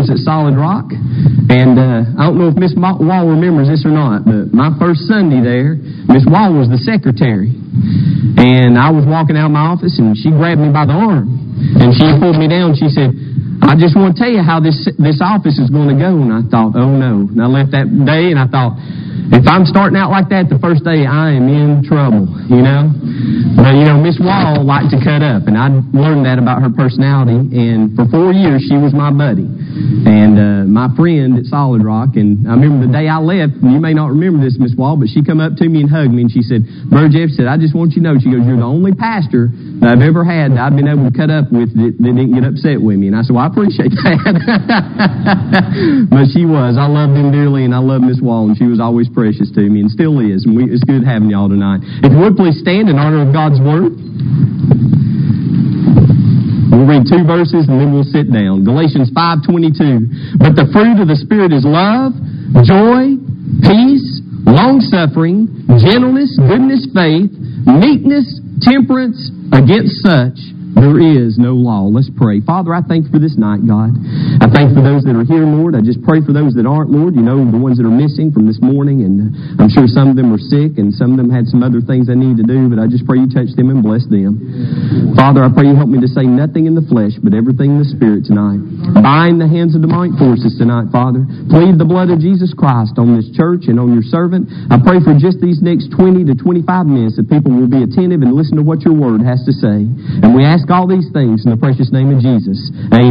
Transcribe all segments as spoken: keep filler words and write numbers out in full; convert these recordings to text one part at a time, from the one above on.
was at Solid Rock. And uh, I don't know if Miss Wall remembers this or not, but my first Sunday there, Miss Wall was the secretary. And I was walking out of my office, and she grabbed me by the arm. And she pulled me down. She said, I just want to tell you how this this office is going to go. And I thought, oh, no. And I left that day, and I thought, if I'm starting out like that the first day, I am in trouble, you know. But, you know, Miss Wall liked to cut up, and I learned that about her personality. And for four years, she was my buddy and uh, my friend at Solid Rock. And I remember the day I left, and you may not remember this, Miss Wall, but she come up to me and hugged me, and she said, Brother Jeff said, I just want you to know, she goes, you're the only pastor that I've ever had that I've been able to cut up with that, that didn't get upset with me. And I said, well, I appreciate that. But she was. I loved him dearly, and I love Miss Wall, and she was always precious to me, and still is. And we, it's good having y'all tonight. If you would please stand in honor of God's Word. We'll read two verses and then we'll sit down. Galatians five twenty-two. But the fruit of the Spirit is love, joy, peace, long-suffering, gentleness, goodness, faith, meekness, temperance. Against such there is no law. Let's pray. Father, I thank you for this night, God. I thank you for those that are here, Lord. I just pray for those that aren't, Lord. You know, the ones that are missing from this morning, and I'm sure some of them are sick, and some of them had some other things they need to do, but I just pray you touch them and bless them. Father, I pray you help me to say nothing in the flesh, but everything in the Spirit tonight. Bind the hands of demonic forces tonight, Father. Plead the blood of Jesus Christ on this church and on your servant. I pray for just these next twenty to twenty-five minutes that people will be attentive and listen to what your word has to say. And we ask all these things in the precious name of Jesus.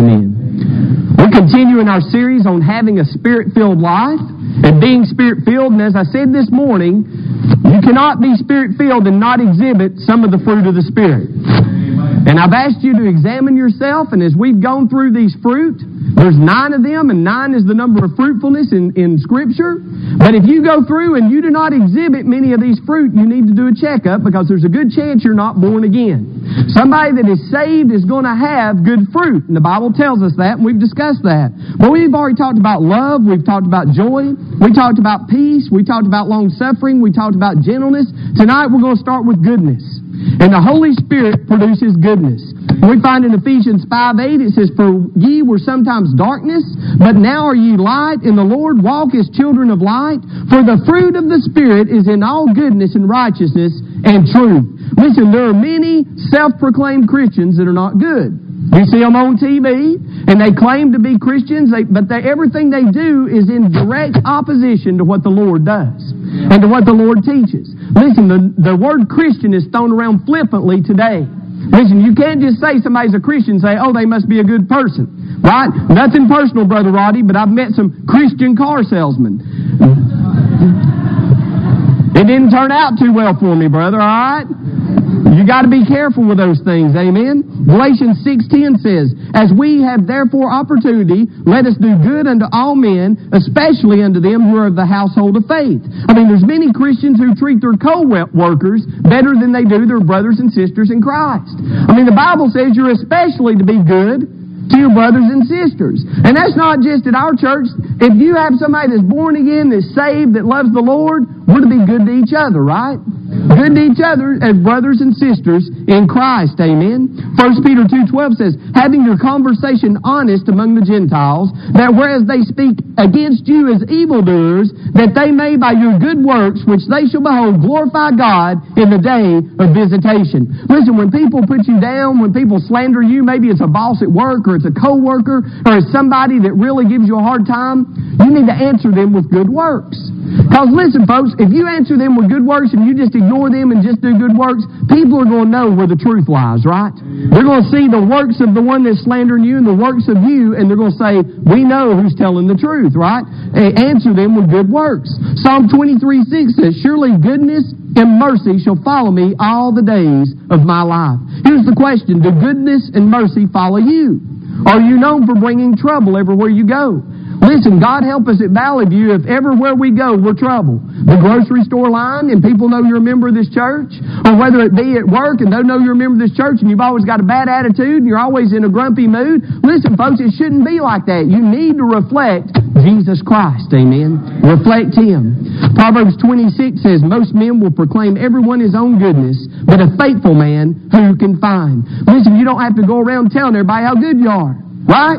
Amen. We're continuing our series on having a Spirit-filled life and being Spirit-filled. And as I said this morning, you cannot be Spirit-filled and not exhibit some of the fruit of the Spirit. And I've asked you to examine yourself, and as we've gone through these fruit, there's nine of them, and nine is the number of fruitfulness in, in Scripture. But if you go through and you do not exhibit many of these fruit, you need to do a checkup, because there's a good chance you're not born again. Somebody that is saved is going to have good fruit, and the Bible tells us that, and we've discussed that. But we've already talked about love, we've talked about joy, we talked about peace, we talked about long-suffering, we talked about gentleness. Tonight we're going to start with goodness. And the Holy Spirit produces goodness. We find in Ephesians five eight, it says, For ye were sometimes darkness, but now are ye light in the Lord. Walk as children of light. For the fruit of the Spirit is in all goodness and righteousness and truth. Listen, there are many self-proclaimed Christians that are not good. You see them on T V, and they claim to be Christians, they, but they, everything they do is in direct opposition to what the Lord does and to what the Lord teaches. Listen, the, the word Christian is thrown around flippantly today. Listen, you can't just say somebody's a Christian and say, oh, they must be a good person. Right? Nothing personal, Brother Roddy, but I've met some Christian car salesmen. It didn't turn out too well for me, brother, all right? You got to be careful with those things, amen? Galatians six ten says, As we have therefore opportunity, let us do good unto all men, especially unto them who are of the household of faith. I mean, there's many Christians who treat their co-workers better than they do their brothers and sisters in Christ. I mean, the Bible says you're especially to be good to your brothers and sisters. And that's not just at our church. If you have somebody that's born again, that's saved, that loves the Lord, we're to be good to each other, right? Good to each other as brothers and sisters in Christ, amen? First Peter two twelve says, Having your conversation honest among the Gentiles, that whereas they speak against you as evildoers, that they may by your good works, which they shall behold, glorify God in the day of visitation. Listen, when people put you down, when people slander you, maybe it's a boss at work, or it's a co-worker, or it's somebody that really gives you a hard time, you need to answer them with good works. Because listen, folks, if you answer them with good works and you just ignore them and just do good works, people are going to know where the truth lies, right? They're going to see the works of the one that's slandering you and the works of you, and they're going to say, we know who's telling the truth, right? And answer them with good works. Psalm twenty-three six says, Surely goodness and mercy shall follow me all the days of my life. Here's the question, do goodness and mercy follow you? Are you known for bringing trouble everywhere you go? Listen, God help us at Valley View if everywhere we go we're trouble. The grocery store line and people know you're a member of this church, or whether it be at work and they know you're a member of this church and you've always got a bad attitude and you're always in a grumpy mood. Listen, folks, it shouldn't be like that. You need to reflect Jesus Christ, amen? Reflect Him. Proverbs twenty-six says, Most men will proclaim everyone his own goodness, but a faithful man who can find. Listen, you don't have to go around telling everybody how good you are. Right?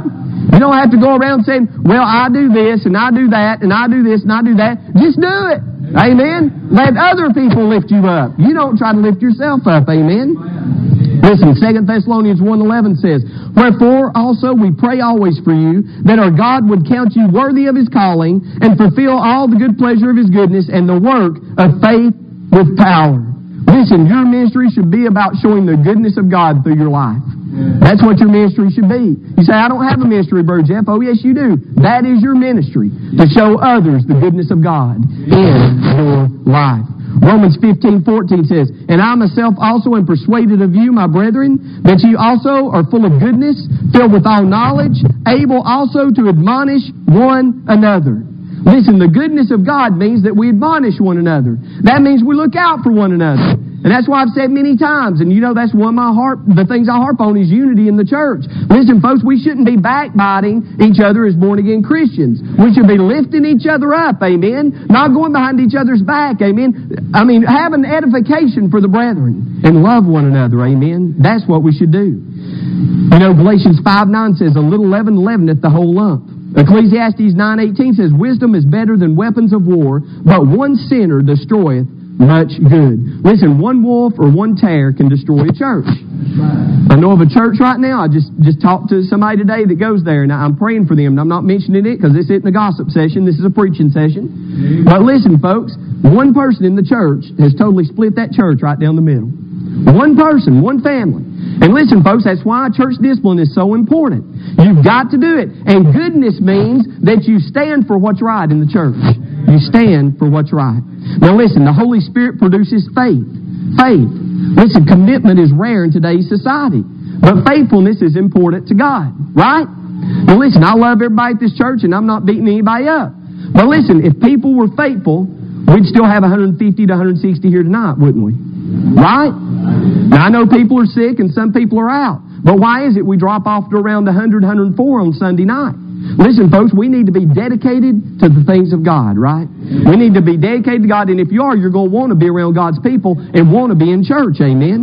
You don't have to go around saying, well, I do this, and I do that, and I do this, and I do that. Just do it. Amen. Let other people lift you up. You don't try to lift yourself up. Amen. Listen, Second Thessalonians one eleven says, wherefore also we pray always for you, that our God would count you worthy of His calling, and fulfill all the good pleasure of His goodness, and the work of faith with power. Listen, your ministry should be about showing the goodness of God through your life. That's what your ministry should be. You say, I don't have a ministry, Brother Jeff. Oh, yes, you do. That is your ministry, to show others the goodness of God in your life. Romans fifteen fourteen says, and I myself also am persuaded of you, my brethren, that you also are full of goodness, filled with all knowledge, able also to admonish one another. Listen, the goodness of God means that we admonish one another. That means we look out for one another. And that's why I've said many times, and you know that's one of my heart, the things I harp on is unity in the church. Listen, folks, we shouldn't be backbiting each other as born-again Christians. We should be lifting each other up, amen? Not going behind each other's back, amen? I mean, have an edification for the brethren and love one another, amen? That's what we should do. You know, Galatians five nine says, a little leaven leaveneth the whole lump. Ecclesiastes nine eighteen says, wisdom is better than weapons of war, but one sinner destroyeth much good. Listen, one wolf or one tear can destroy a church. Right. I know of a church right now. I just, just talked to somebody today that goes there, and I'm praying for them. And I'm not mentioning it because this isn't a gossip session. This is a preaching session. Amen. But listen, folks, one person in the church has totally split that church right down the middle. One person, one family. And listen, folks, that's why church discipline is so important. You've got to do it. And goodness means that you stand for what's right in the church. You stand for what's right. Now listen, the Holy Spirit produces faith. Faith. Listen, commitment is rare in today's society. But faithfulness is important to God. Right? Now listen, I love everybody at this church, and I'm not beating anybody up. But listen, if people were faithful, we'd still have one hundred fifty to one hundred sixty here tonight, wouldn't we? Right? Now I know people are sick and some people are out. But why is it we drop off to around one hundred, one hundred four on Sunday night? Listen, folks, we need to be dedicated to the things of God, right? We need to be dedicated to God, and if you are, you're going to want to be around God's people and want to be in church, amen?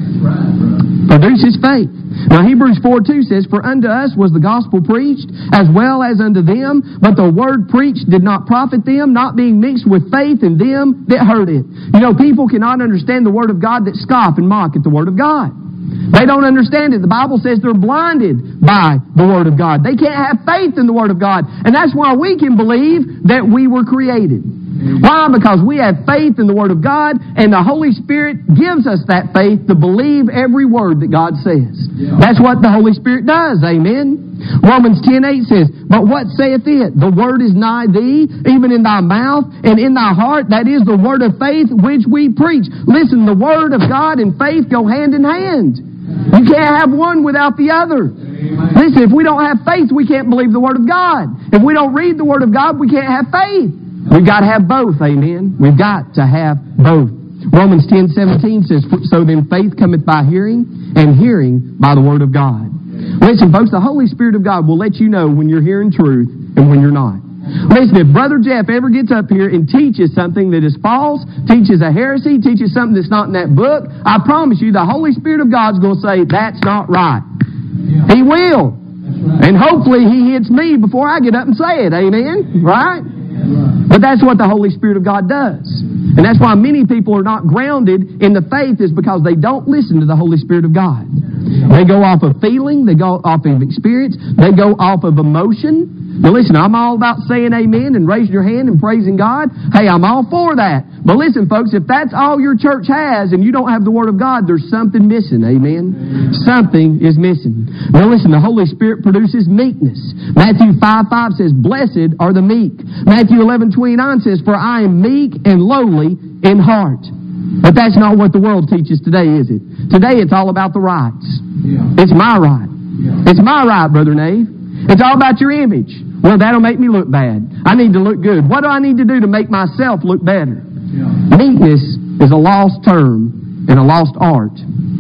Produces faith. Now Hebrews four two says, for unto us was the gospel preached, as well as unto them, but the word preached did not profit them, not being mixed with faith in them that heard it. You know, people cannot understand the word of God that scoff and mock at the word of God. They don't understand it. The Bible says they're blinded by the Word of God. They can't have faith in the Word of God. And that's why we can believe that we were created. Why? Because we have faith in the Word of God, and the Holy Spirit gives us that faith to believe every word that God says. That's what the Holy Spirit does. Amen? Romans ten eight says, but what saith it? The Word is nigh thee, even in thy mouth and in thy heart. That is the word of faith which we preach. Listen, the Word of God and faith go hand in hand. You can't have one without the other. Amen. Listen, if we don't have faith, we can't believe the Word of God. If we don't read the Word of God, we can't have faith. We've got to have both, amen? We've got to have both. Romans ten seventeen says, so then faith cometh by hearing, and hearing by the Word of God. Listen, folks, the Holy Spirit of God will let you know when you're hearing truth and when you're not. Listen, if Brother Jeff ever gets up here and teaches something that is false, teaches a heresy, teaches something that's not in that book, I promise you the Holy Spirit of God's going to say, that's not right. Yeah. He will. Right. And hopefully He hits me before I get up and say it. Amen? Right? Yeah. But that's what the Holy Spirit of God does. And that's why many people are not grounded in the faith, is because they don't listen to the Holy Spirit of God. They go off of feeling, they go off of experience, they go off of emotion. Now listen, I'm all about saying amen and raising your hand and praising God. Hey, I'm all for that. But listen, folks, if that's all your church has and you don't have the Word of God, there's something missing, amen? Amen. Something is missing. Now listen, the Holy Spirit produces meekness. Matthew five five says, blessed are the meek. Matthew eleven twenty-nine says, for I am meek and lowly in heart. But that's not what the world teaches today, is it? Today it's all about the rights. Yeah. It's my right. Yeah. It's my right, Brother Nave. It's all about your image. Well, that'll make me look bad. I need to look good. What do I need to do to make myself look better? Yeah. Meekness is a lost term and a lost art.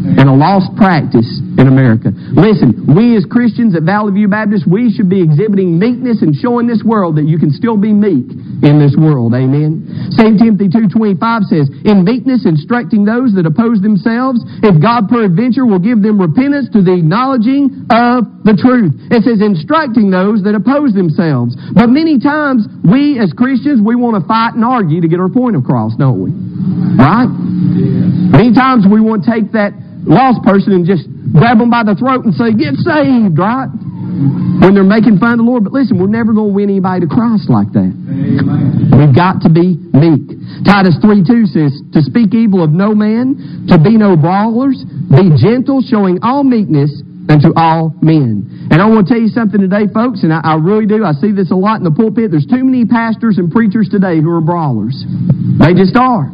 and a lost practice in America. Listen, we as Christians at Valley View Baptist, we should be exhibiting meekness and showing this world that you can still be meek in this world. Amen. Second Timothy two twenty-five says, in meekness instructing those that oppose themselves, if God peradventure will give them repentance to the acknowledging of the truth. It says instructing those that oppose themselves. But many times, we as Christians, we want to fight and argue to get our point across, don't we? Right? Many times we want to take that lost person and just grab them by the throat and say, get saved, right? When they're making fun of the Lord. But listen, we're never going to win anybody to Christ like that. Amen. We've got to be meek. Titus three two says, to speak evil of no man, to be no brawlers, be gentle, showing all meekness unto all men. And I want to tell you something today, folks, and I, I really do. I see this a lot in the pulpit. There's too many pastors and preachers today who are brawlers. They just are.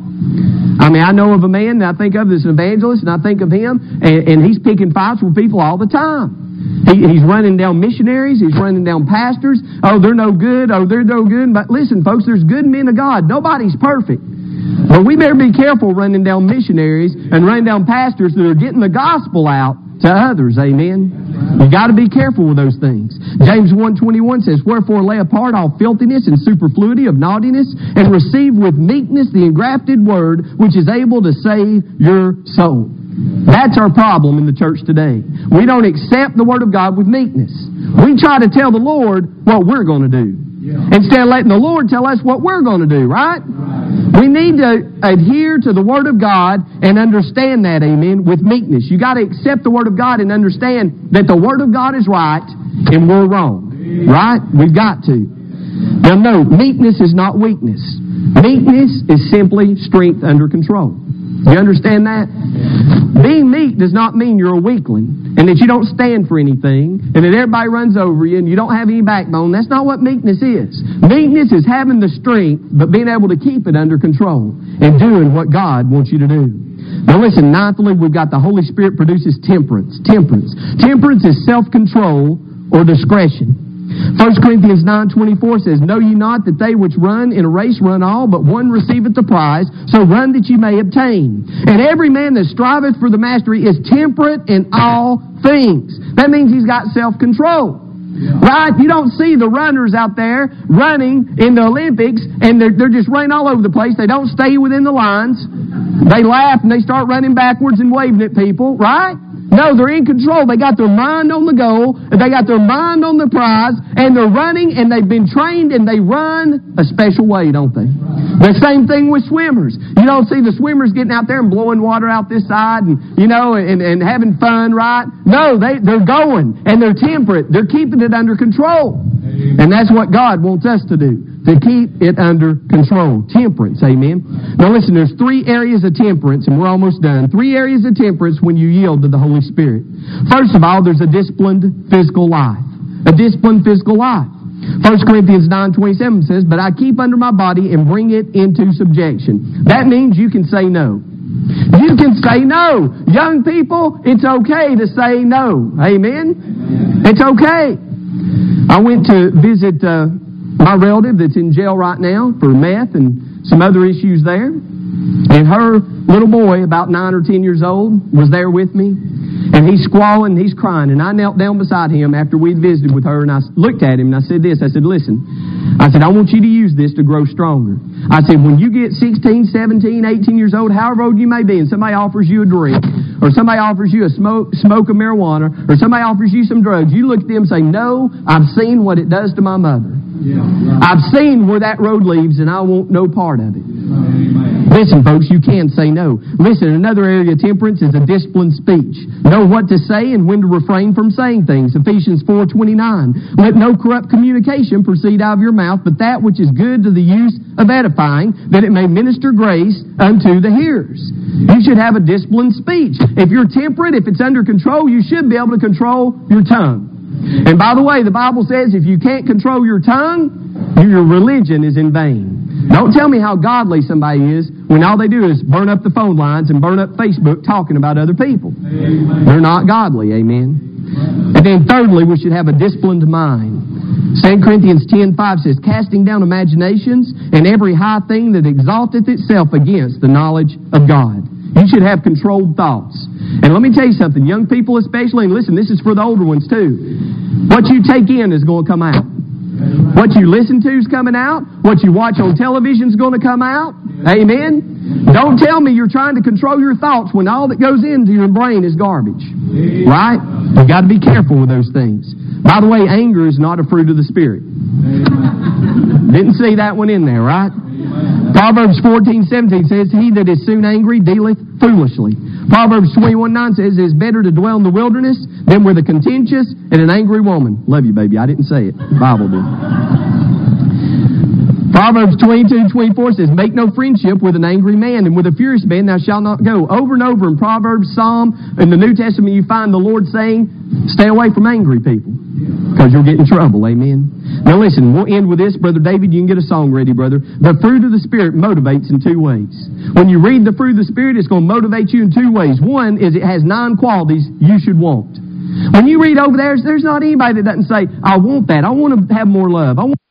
I mean, I know of a man that I think of as an evangelist, and I think of him, and, and he's picking fights with people all the time. He, he's running down missionaries. He's running down pastors. Oh, they're no good. Oh, they're no good. But listen, folks, there's good men of God. Nobody's perfect. But we better be careful running down missionaries and running down pastors that are getting the gospel out to others. Amen. You got to be careful with those things. James one twenty-one says, wherefore lay apart all filthiness and superfluity of naughtiness, and receive with meekness the engrafted word, which is able to save your soul. That's our problem in the church today. We don't accept the word of God with meekness. We try to tell the Lord what we're going to do, instead of letting the Lord tell us what we're going to do, right? We need to adhere to the Word of God and understand that, amen, with meekness. You got to accept the Word of God and understand that the Word of God is right and we're wrong, right? We've got to. Now, no, meekness is not weakness. Meekness is simply strength under control. You understand that? Being meek does not mean you're a weakling and that you don't stand for anything and that everybody runs over you and you don't have any backbone. That's not what meekness is. Meekness is having the strength but being able to keep it under control and doing what God wants you to do. Now listen, ninthly, we've got the Holy Spirit produces temperance. Temperance. Temperance is self-control or discretion. First Corinthians nine twenty-four says, know ye not that they which run in a race run all, but one receiveth the prize, so run that ye may obtain. And every man that striveth for the mastery is temperate in all things. That means he's got self-control. Yeah. Right? You don't see the runners out there running in the Olympics, and they're, they're just running all over the place. They don't stay within the lines. They laugh and they start running backwards and waving at people, right? No, they're in control. They got their mind on the goal, they got their mind on the prize, and they're running, and they've been trained, and they run a special way, don't they? The same thing with swimmers. You don't see the swimmers getting out there and blowing water out this side and, you know, and, and having fun, right? No, they, they're going, and they're temperate. They're keeping it under control. And that's what God wants us to do, to keep it under control. Temperance, amen? Now listen, there's three areas of temperance, and we're almost done. Three areas of temperance when you yield to the Holy Spirit. First of all, there's a disciplined physical life. A disciplined physical life. First Corinthians nine twenty-seven says, but I keep under my body and bring it into subjection. That means you can say no. You can say no. Young people, it's okay to say no. Amen? It's okay. I went to visit uh, my relative that's in jail right now for meth and some other issues there. And her little boy, about nine or ten years old, was there with me. And he's squalling, he's crying. And I knelt down beside him after we'd visited with her, and I looked at him and I said this. I said, listen, I said, I want you to use this to grow stronger. I said, when you get sixteen, seventeen, eighteen years old, however old you may be, and somebody offers you a drink, or somebody offers you a smoke, smoke of marijuana, or somebody offers you some drugs, you look at them and say, no, I've seen what it does to my mother. Yeah, right. I've seen where that road leads, and I want no part of it. Amen. Listen, folks, you can say no. Listen, another area of temperance is a disciplined speech. Know what to say and when to refrain from saying things. Ephesians four twenty-nine. Let no corrupt communication proceed out of your mouth, but that which is good to the use of edifying, that it may minister grace unto the hearers. You should have a disciplined speech. If you're temperate, if it's under control, you should be able to control your tongue. And by the way, the Bible says if you can't control your tongue, your religion is in vain. Don't tell me how godly somebody is when all they do is burn up the phone lines and burn up Facebook talking about other people. Amen. They're not godly, amen. And then thirdly, we should have a disciplined mind. Second Corinthians ten five says, casting down imaginations and every high thing that exalteth itself against the knowledge of God. You should have controlled thoughts. And let me tell you something, young people especially, and listen, this is for the older ones too. What you take in is going to come out. What you listen to is coming out. What you watch on television is going to come out. Amen? Don't tell me you're trying to control your thoughts when all that goes into your brain is garbage. Right? You've got to be careful with those things. By the way, anger is not a fruit of the Spirit. Didn't see that one in there, right? Proverbs fourteen seventeen says, he that is soon angry dealeth foolishly. Proverbs twenty-one nine says, it is better to dwell in the wilderness than with a contentious and an angry woman. Love you, baby. I didn't say it. The Bible did. Proverbs twenty-two twenty-four says, make no friendship with an angry man, and with a furious man thou shalt not go. Over and over in Proverbs, Psalm, in the New Testament, you find the Lord saying, stay away from angry people, because you'll get in trouble. Amen. Now listen, we'll end with this. Brother David, you can get a song ready, brother. The fruit of the Spirit motivates in two ways. When you read the fruit of the Spirit, it's going to motivate you in two ways. One is it has nine qualities you should want. When you read over there, there's not anybody that doesn't say, I want that. I want to have more love. I want